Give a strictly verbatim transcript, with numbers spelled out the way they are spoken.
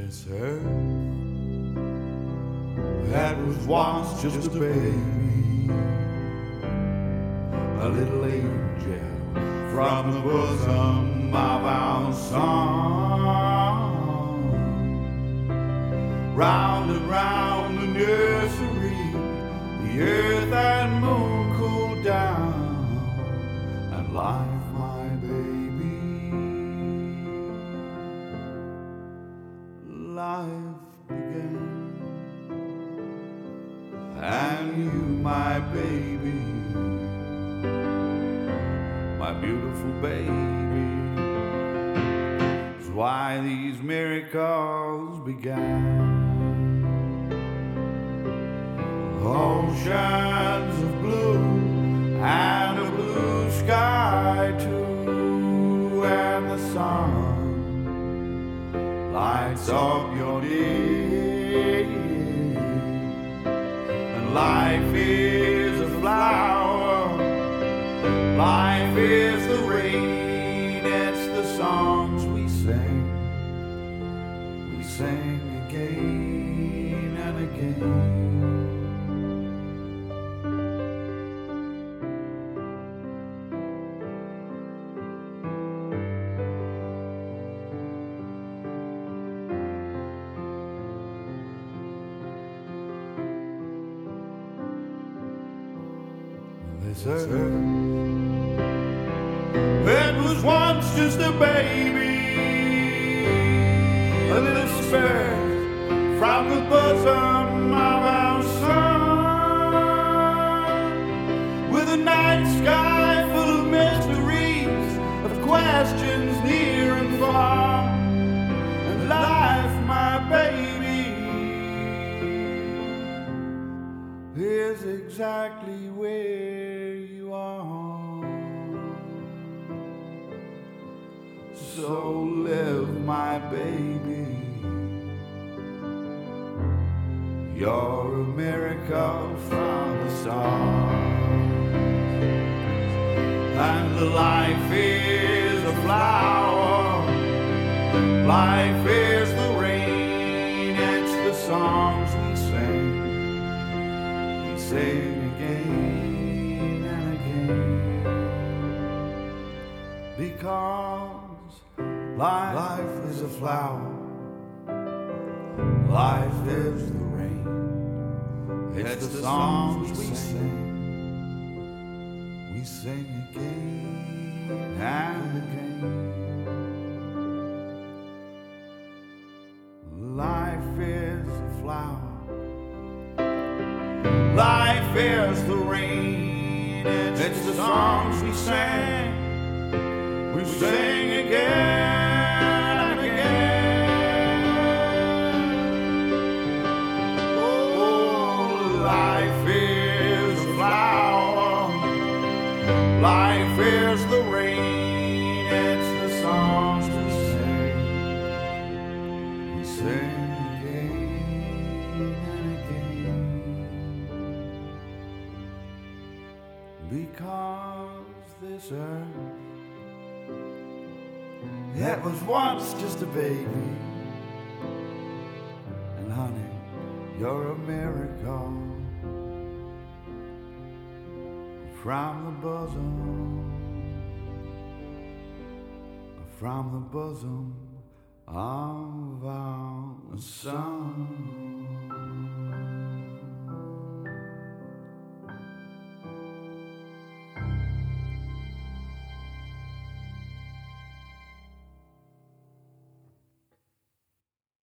This earth that was once just a baby, a little angel from the bosom of our sun. Round and round the nursery, the earth and moon cooled down, and life, my baby, life began. And you, my baby, my beautiful baby, is why these miracles began. Oceans of blue and a blue sky too, and the sun lights up your day. And life is a flower, life is the rain, it's the songs we sing, we sing again and again. This earth, it was once just a baby, a little speck from the bosom of our sun, with a night sky full of mysteries, of questions near and far, and life, my baby, is exactly where you are. So live, my baby, you're a miracle from the stars. And the life is a flower, life is the rain, it's the songs we sing, we sing again and again. Because life, life is a flower, life is the rain, it's the songs we sing, we sing again and again. Life is a flower, life is the rain, it's, it's the songs we sing, we sing again and again. Oh, life is a flower, life is the rain, it's the songs we sing, we sing again and again. Because this earth, it was once just a baby, and honey, you're a miracle from the bosom, from the bosom of our sun.